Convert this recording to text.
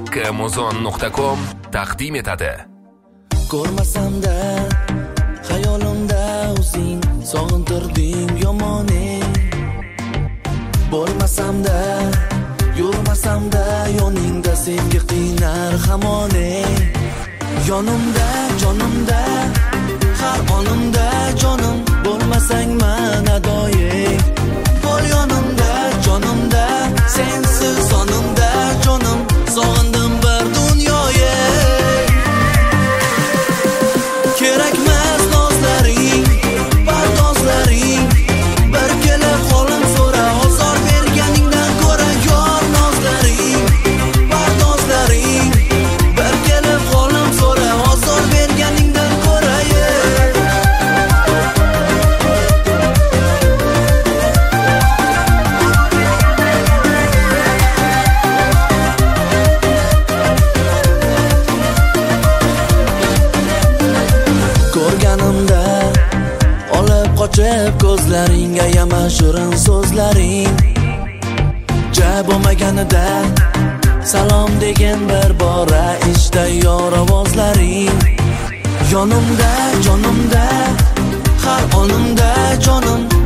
Muzon.com taqdim etadi. Ko'rmasamda xayolimda o'zing sog'intirding yomoni. Bo'lmasamda, yurmasamda yoningda sevgi qiynar hamoni. Yonimda, jonimda, har onimda jonim, bo'lmasang mana doim. Bo'l yonimda, jonimda, sensiz sonimda jonim, sog'indim bir dunyoga. Kerakmas nozlaring, pardozlaring, bir kelib qo'lim so'ra, ozor berganingdan ko'ra yor nozlaring, pardozlaring, bir kelib qo'lim so'ra, ozor berganingdan ko'ra ko'rganimda olib qochib ko'zlaringga yamashirin so'zlaring. Ja bo'lmaganida salom degan bir bora eshitda yor ovozlaring. Yonimda, jonimda, har onimda jonim,